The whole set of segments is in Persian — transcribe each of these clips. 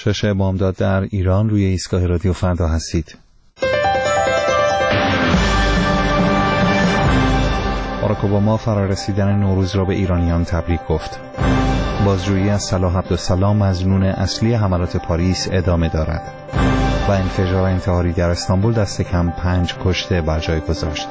شش بامداد در ایران، روی ایستگاه رادیو فردا هستید. باراک اوباما فرارسیدن نوروز را به ایرانیان تبریک گفت. بازجویی از صلاح عبدالسلام مظنون اصلی حملات پاریس ادامه دارد و انفجار انتحاری در استانبول دست کم 5 کشته بر جای گذاشت.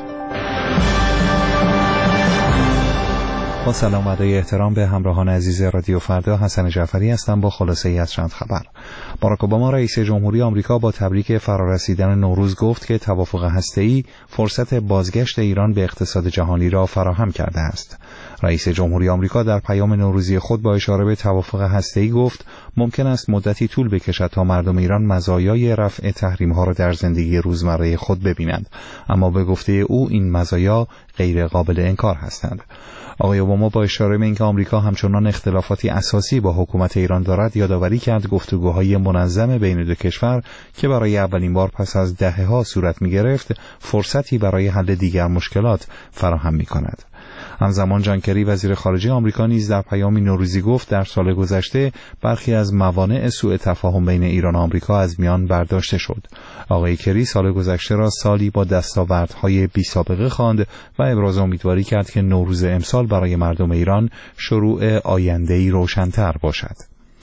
با سلام و ادای احترام به همراهان عزیز رادیو فردا، حسن جعفری هستم با خلاصه ای از چند خبر. باراک اوباما رئیس جمهوری آمریکا با تبریک فرارسیدن نوروز گفت که توافق هسته‌ای فرصت بازگشت ایران به اقتصاد جهانی را فراهم کرده است. رئیس جمهوری آمریکا در پیام نوروزی خود با اشاره به توافق هسته‌ای گفت ممکن است مدتی طول بکشد تا مردم ایران مزایای رفع تحریم‌ها را در زندگی روزمره خود ببینند، اما به گفته او این مزایا غیر قابل انکار هستند. آقای اوباما با اشاره به اینکه آمریکا همچنان اختلافاتی اساسی با حکومت ایران دارد، یادآوری کرد گفتگوهای منظم بین دو کشور که برای اولین بار پس از دهه‌ها صورت می‌گرفت، فرصتی برای حل دیگر مشکلات فراهم می‌کند. همزمان جان کری وزیر خارجه آمریکا نیز در پیامی نوروزی گفت در سال گذشته برخی از موانع سوء تفاهم بین ایران و آمریکا از میان برداشته شد. آقای کری سال گذشته را سالی با دستاوردهای بی‌سابقه خواند و ابراز امیدواری کرد که نوروز امسال برای مردم ایران شروع آینده‌ای روشن‌تر باشد.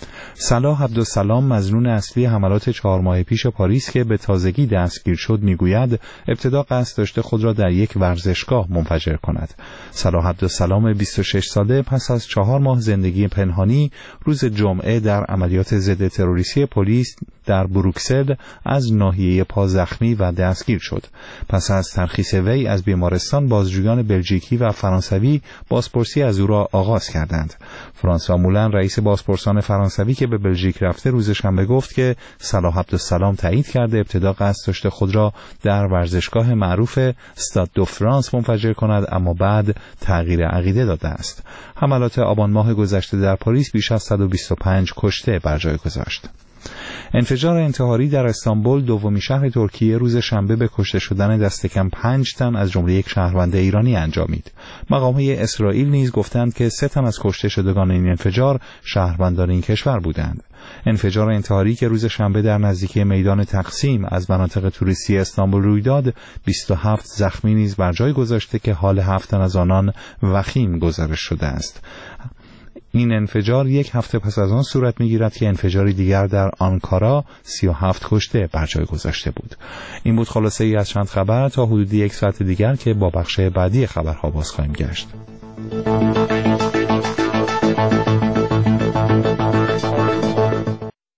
صلاح عبدالسلام مظنون اصلی حملات 4 ماه پیش پاریس که به تازگی دستگیر شد میگوید ابتدا قصد داشته خود را در یک ورزشگاه منفجر کند. صلاح عبدالسلام 26 ساله پس از 4 ماه زندگی پنهانی روز جمعه در عملیات ضد تروریستی پلیس در بروکسل از ناحیه پا زخمی و دستگیر شد. پس از ترخیص وی از بیمارستان، بازجویان بلژیکی و فرانسوی بازپرسی از او را آغاز کردند. فرانسوا مولن رئیس بازپرسان فرانسوی که به بلژیک رفته روز شنبه گفت که صلاح عبدالسلام تایید کرده ابتدا قصد داشته خود را در ورزشگاه معروف استاد دو فرانس منفجر کند، اما بعد تغییر عقیده داده است. حملات آبان ماه گذشته در پاریس بیش از 125 کشته بر جای گذاشت. انفجار انتحاری در استانبول، دومین شهر ترکیه، روز شنبه به کشته شدن دست کم 5 تن از جمله یک شهروند ایرانی انجامید. مقام‌های اسرائیل نیز گفتند که 3 تن از کشته شدگان این انفجار شهروندان این کشور بودند. انفجار انتحاری که روز شنبه در نزدیکی میدان تقسیم از مناطق توریستی استانبول روی داد، 27 زخمی نیز بر جای گذاشته که حال 7 تن از آنان وخیم گزارش شده است. این انفجار یک هفته پس از آن صورت می‌گیرد که انفجاری دیگر در آنکارا 37 کشته بر جای گذاشته بود. این بود خلاصه ای از چند خبر. تا حدود 1 ساعت دیگر که با بخش بعدی خبرها باز خواهیم گشت.